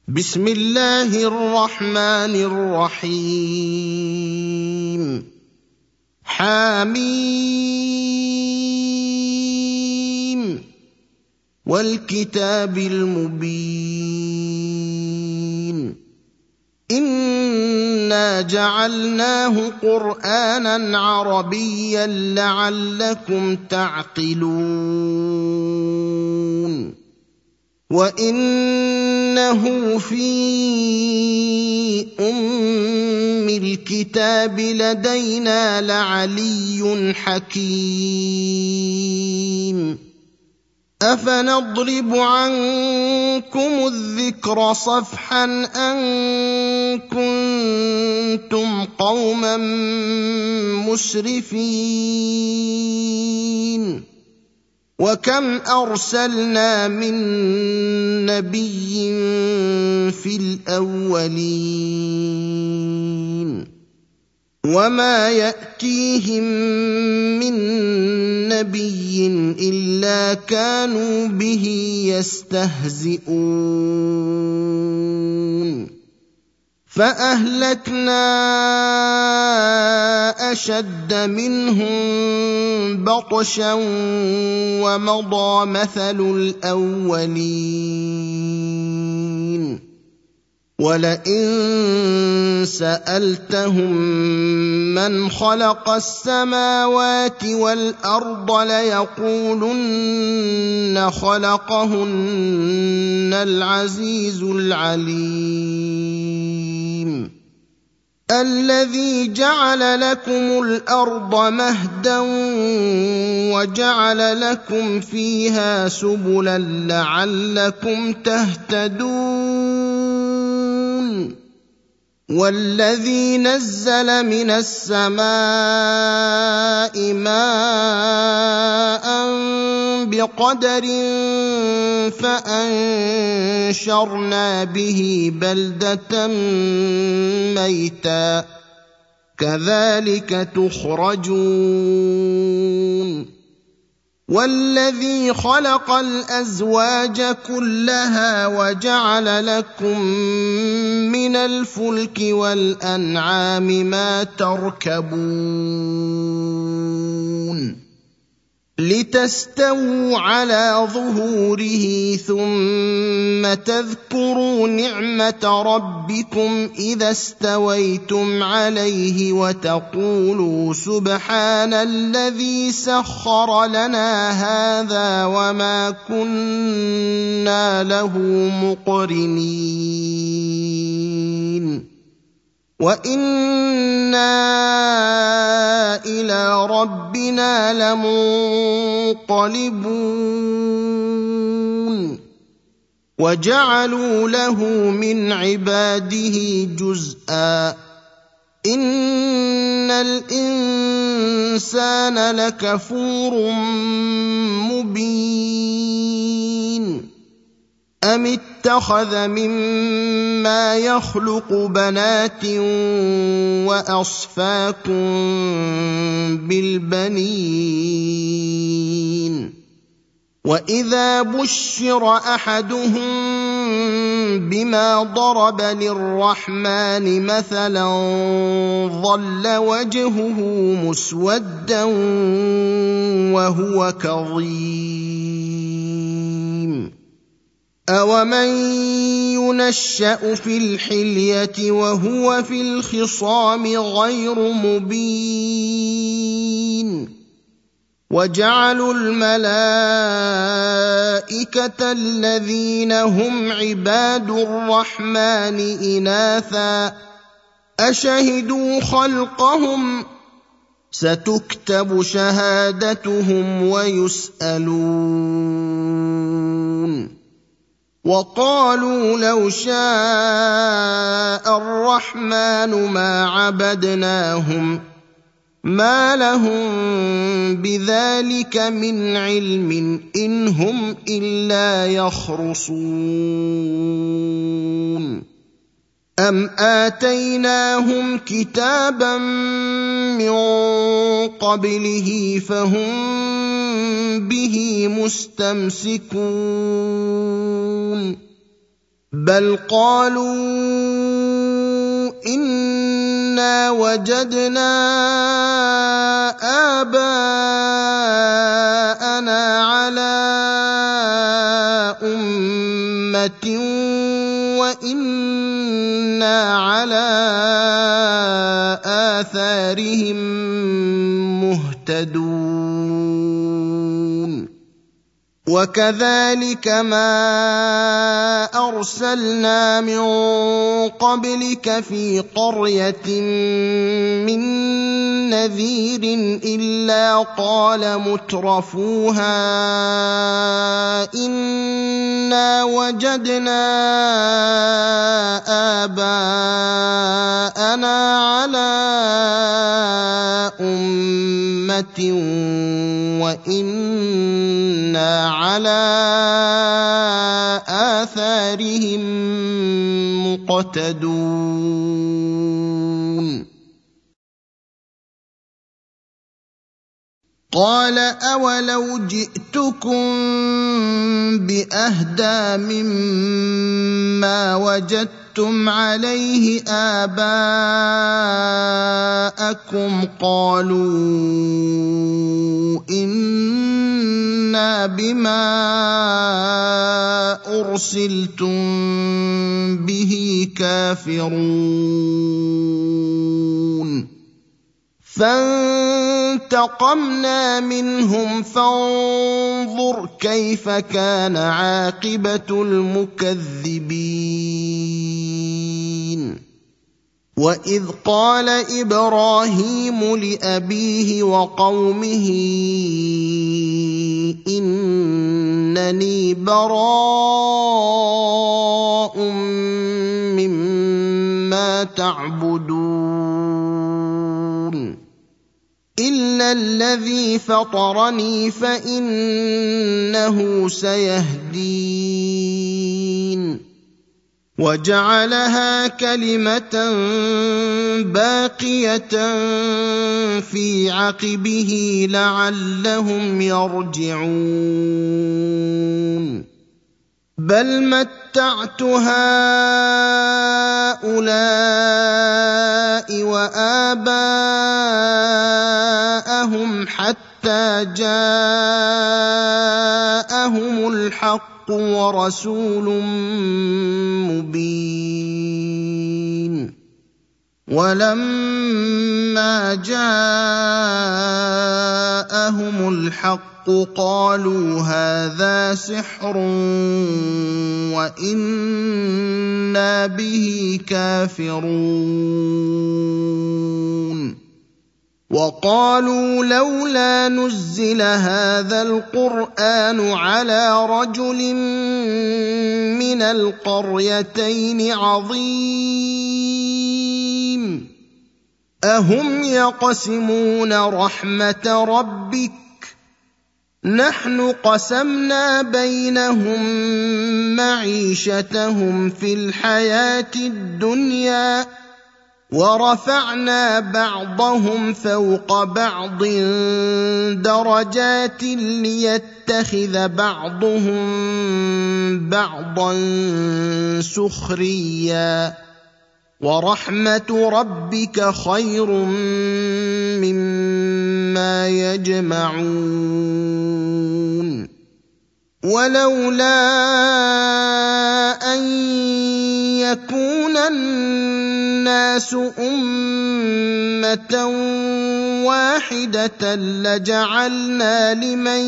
بسم الله الرحمن الرحيم. حميم والكتاب المبين إنا جعلناه قرآنا عربيا لعلكم تعقلون وإنه في أم الكتاب لدينا لعلي حكيم أفنضرب عنكم الذكر صفحا أن كنتم قوما مسرفين وكم أرسلنا من نبي في الأولين وما يأتيهم من نبي إلا كانوا به يستهزئون فأهلكنا أشد منهم بطشا ومضى مثل الأولين ولئن سألتهم من خلق السماوات والأرض ليقولن خلقهن العزيز العليم الذي جعل لكم الأرض مهدا وجعل لكم فيها سبلا لعلكم تهتدون والذي نزل من السماء ماء بقدر فأنشرنا به بلدة ميتا كذلك تخرجون والذي خلق الأزواج كلها وجعل لكم من الفلك والأنعام ما تركبون لتستووا على ظهوره ثم تذكروا نعمة ربكم إذا استويتم عليه وتقولوا سبحان الذي سخر لنا هذا وما كنا له مقرنين وإنا إلى ربنا لمنقلبون وجعلوا له من عباده جزءا إن الإنسان لكفور مبين أم اتخذ مما يخلق بنات وأصفاكم بالبنين وإذا بشر أحدهم بما ضرب للرحمن مثلا ظل وجهه مسودا وهو كظيم أومن ينشأ في الحلية وهو في الخصام غير مبين وجعلوا الملائكة الذين هم عباد الرحمن إناثا أشهدوا خلقهم ستكتب شهادتهم ويسألون وقالوا لو شاء الرحمن ما عبدناهم ما لهم بذلك من علم إن هم إلا يخرصون أم آتيناهم كتابا من قبله فهم به مستمسكون بل قالوا إنا وجدنا آباءنا على أمة وإنا على آثارهم مهتدون وكذلك ما أرسلنا من قبلك في قرية من نذير إلا قال مترفوها إنا وجدنا آباءنا على أمة وإنا على آثارهم مقتدون قال أولو جئتكم بأهدى مما وجدتم عليه آباءكم قالوا إنا بما أرسلتم به كافرون فانتقمنا منهم فانظر كيف كان عاقبة المكذبين وإذ قال إبراهيم لأبيه وقومه إنني براء مما تعبدون إلا الذي فطرني فإنه سيهدين وجعلها كلمة باقية في عقبه لعلهم يرجعون بل متعت هؤلاء وآباءهم حتى جاءهم الحق ورسول مبين ولما جاءهم الحق قالوا هذا سحر وإنا به كافرون وقالوا لولا نزل هذا القرآن على رجل من القريتين عظيم أهم يقسمون رحمة ربك نحن قسمنا بينهم معيشتهم في الحياة الدنيا ورفعنا بعضهم فوق بعض درجات ليتخذ بعضهم بعضا سخريا ورحمة ربك خير مما يجمعون ولولا أن يكون الناس أمة واحدة لجعلنا لمن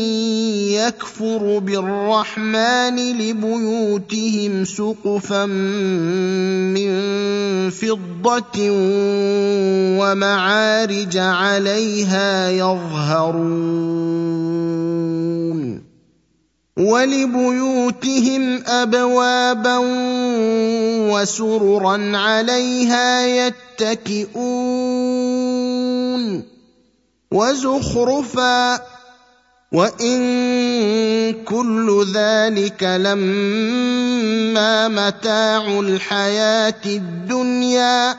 يكفر بالرحمن لبيوتهم سقفا من فضة ومعارج عليها يظهرون ولبيوتهم أبوابا وسررا عليها يتكئون وزخرفا وإن كل ذلك لما متاع الحياة الدنيا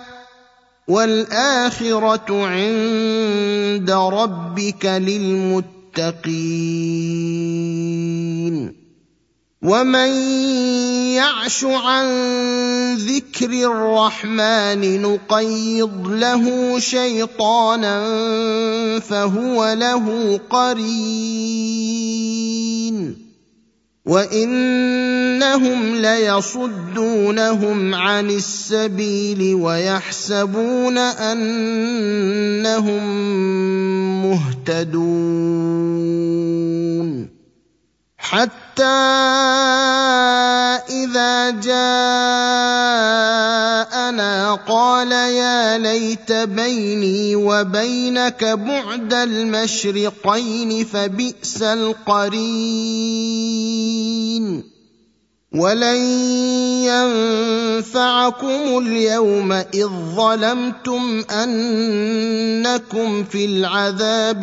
والآخرة عند ربك للمتقين ومن يعش عن ذكر الرحمن نقيض له شيطانا فهو له قرين وانهم ليصدونهم عن السبيل ويحسبون انهم مهتدون حتى إذا جاءنا قال يا ليت بيني وبينك بعد المشرقين فبئس القرين ولن ينفعكم اليوم إذ ظلمتم أنكم في العذاب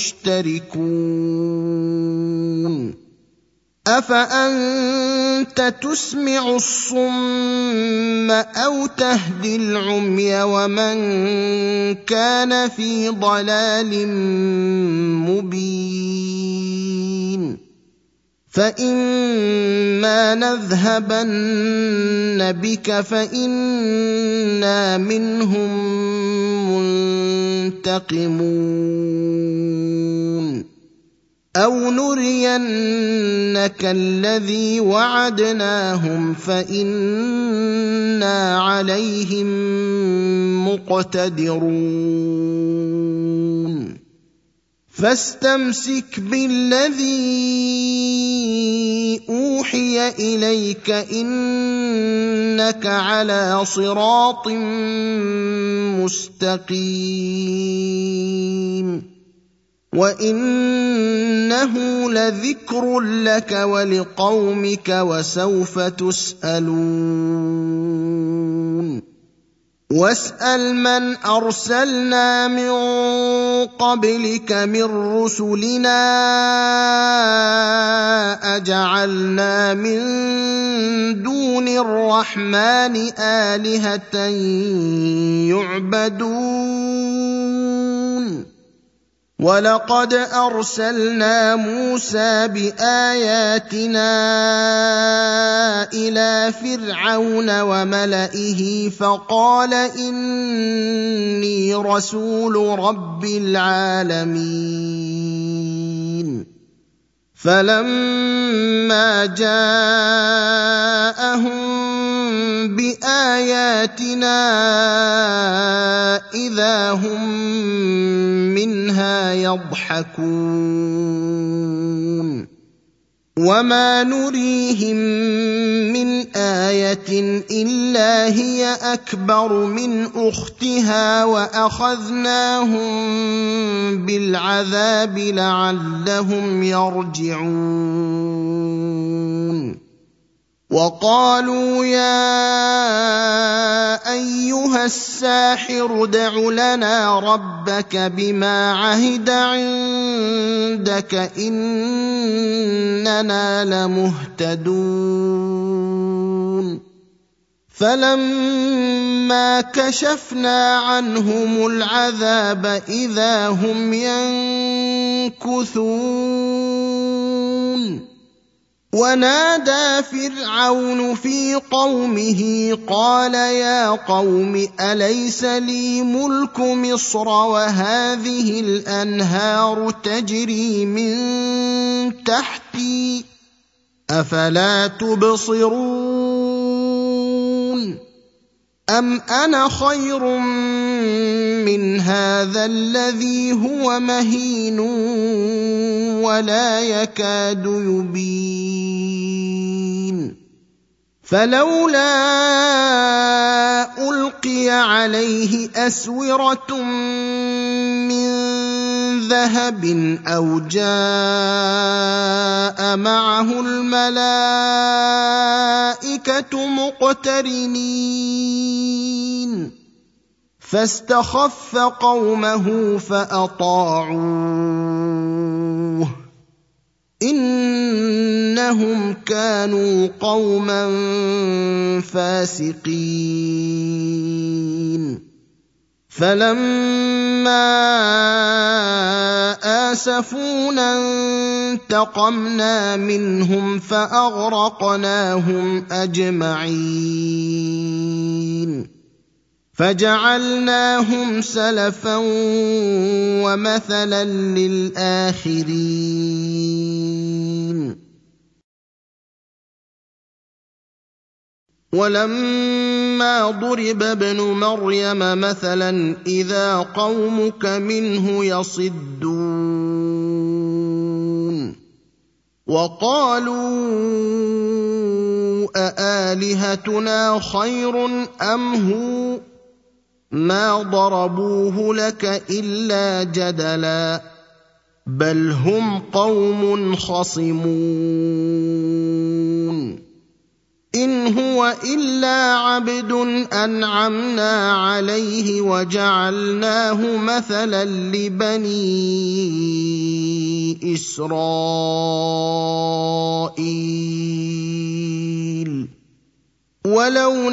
مشتركون أفأنت تسمع الصم أو تهدي العمي ومن كان في ضلال مبين فإما نذهبن بك فإنا منهم منتقمون أو نرينك الذي وعدناهم فإنا عليهم مقتدرون فاستمسك بالذي أوحي إليك إنك على صراط مستقيم وإنه لذكر لك ولقومك وسوف تسألون واسأل من أرسلنا من قبلك من رسلنا أجعلنا من دون الرحمن آلهة يعبدون ولقد أرسلنا موسى بآياتنا إلى فرعون وملئه فقال إني رسول رب العالمين فلما جاءهم بآياتنا إذا هم منها يضحكون وما نريهم من آية إلا هي أكبر من أختها وأخذناهم بالعذاب لعلهم يرجعون وقالوا يا أيها الساحر ادع لنا ربك بما عهد عندك إننا لمهتدون فلما كشفنا عنهم العذاب إذا هم ينكثون ونادى فرعون في قومه قال يا قوم أليس لي ملك مصر وهذه الأنهار تجري من تحتي أفلا تبصرون أم أنا خير من هذا الذي هو مهين ولا يكاد يبين فلولا ألقي عليه أسورة من ذهب أو جاء معه الملائكة مقترنين فاستخف قومه فأطاعوه إنهم كانوا قوما فاسقين فلما آسفونا انتقمنا منهم فأغرقناهم أجمعين فجعلناهم سلفا ومثلا للآخرين ولما ضرب ابن مريم مثلا إذا قومك منه يصدون وقالوا أآلهتنا خير أم هو ما ضربوه لك إلا جدلا بل هم قوم خصمون إن هو إلا عبد أنعمنا عليه وجعلناه مثلا لبني إسرائيل ولو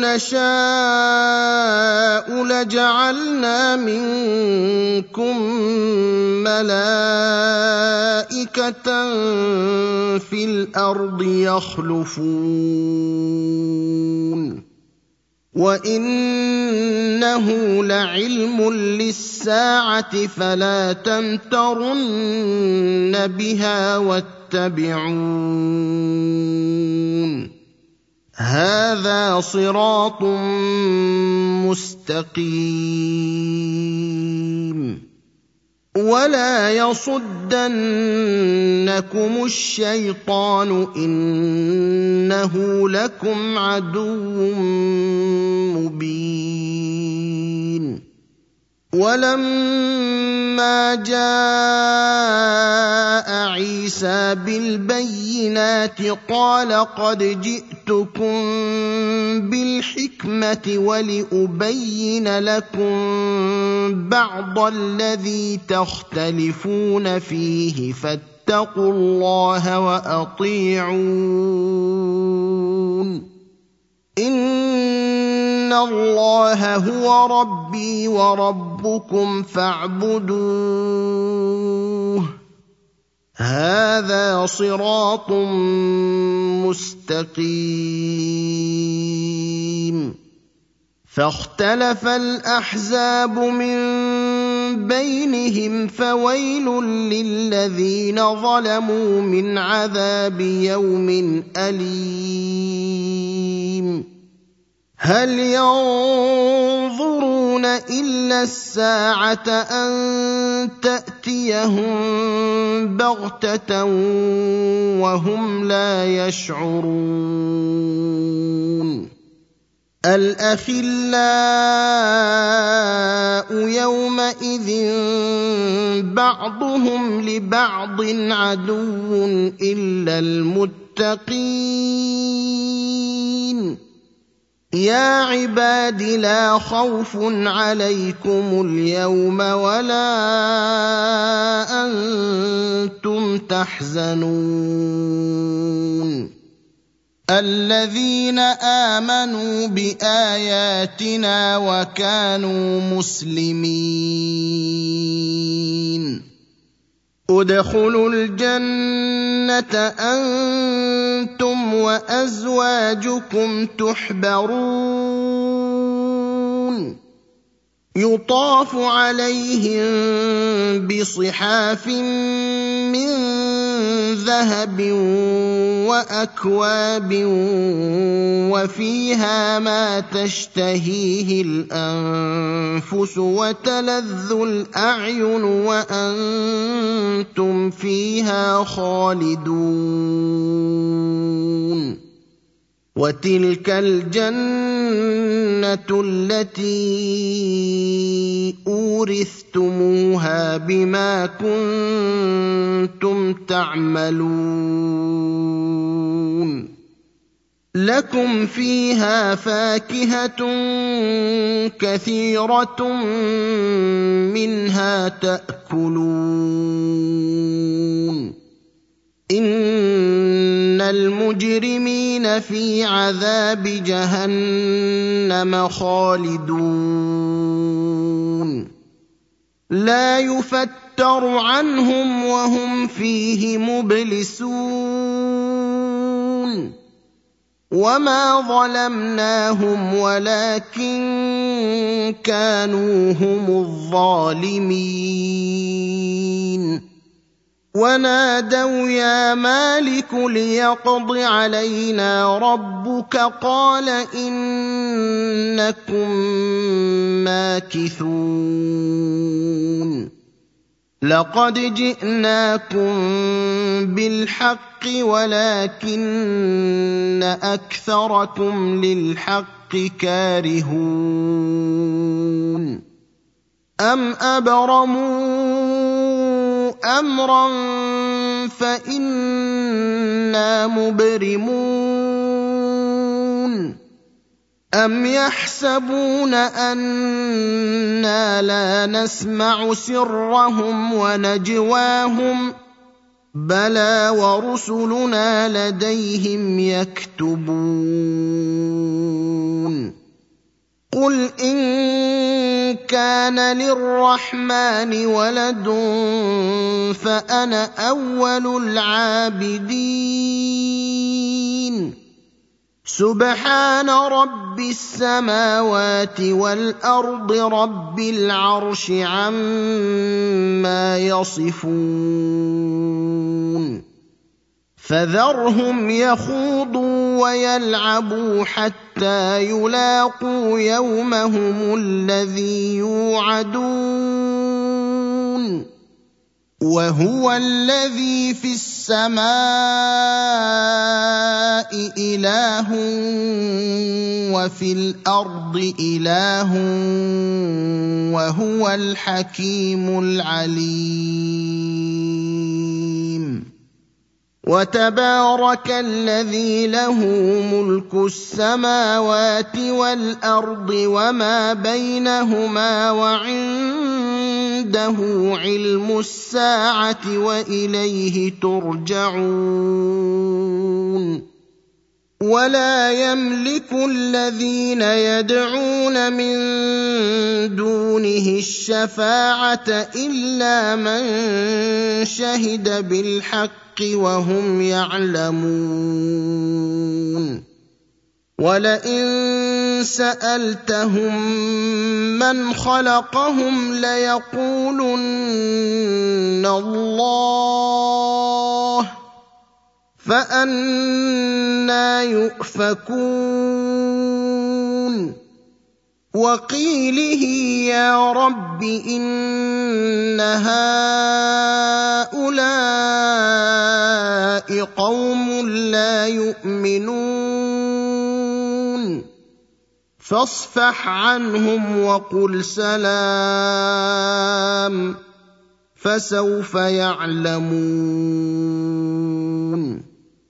نشاء لجعلنا منكم ملائكة في الأرض يخلفون وإنه لعلم للساعة فلا تمترن بها واتبعون هذا صراط مستقيم ولا يصدنكم الشيطان إنه لكم عدو مبين ولما جاء عيسى بالبينات قال قد جئتكم بالحكمة ولأبين لكم بعض الذي تختلفون فيه فاتقوا الله وأطيعون إن الله هو ربي وربكم فاعبدوه هذا صراط مستقيم فاختلف الأحزاب من بينهم فويل للذين ظلموا من عذاب يوم أليم هل ينظرون إلا الساعة أن تأتيهم بغتة وهم لا يشعرون الأخلاء يومئذ بعضهم لبعض عدو إلا المتقين يا عباد لا خوف عليكم اليوم ولا أنتم تحزنون الذين آمنوا بآياتنا وكانوا مسلمين ادخلوا الجنة أنتم وأزواجكم تحبرون يطاف عليهم بصحاف من ذهب وأكواب وفيها ما تشتهيه الأنفس وتلذ الأعين وأنتم فيها خالدون وتلك الجنة التي أورثتموها بما كنتم تعملون لكم فيها فاكهة كثيرة منها تأكلون إن المجرمين في عذاب جهنم خالدون لا يفتر يفتر عنهم وهم فيه مبلسون وما ظلمناهم ولكن كانوا هم الظالمين ونادوا يا مالك ليقض علينا ربك قال إنكم ماكثون لقد جئناكم بالحق ولكن أكثركم للحق كارهون أم أبرموا أمرا فإنا مبرمون أم يحسبون أنا لا نسمع سرهم ونجواهم بلى ورسلنا لديهم يكتبون قل إن كان للرحمن ولد فأنا أول العابدين سبحان رب السماوات والأرض رب العرش عما يصفون فذرهم يخوضوا ويلعبوا حتى يلاقوا يومهم الذي يوعدون وهو الذي في السماء إله وفي الأرض إله وهو الحكيم العليم وتبارك الذي له ملك السماوات والأرض وما بينهما وعنده علم الساعة وإليه ترجعون ولا يملك الذين يدعون من دونه الشفاعة إلا من شهد بالحق وهم يعلمون ولئن سألتهم من خلقهم ليقولن الله فأنى يؤفكون وقيله يا رب إن هؤلاء قوم لا يؤمنون فاصفح عنهم وقل سلام فسوف يعلمون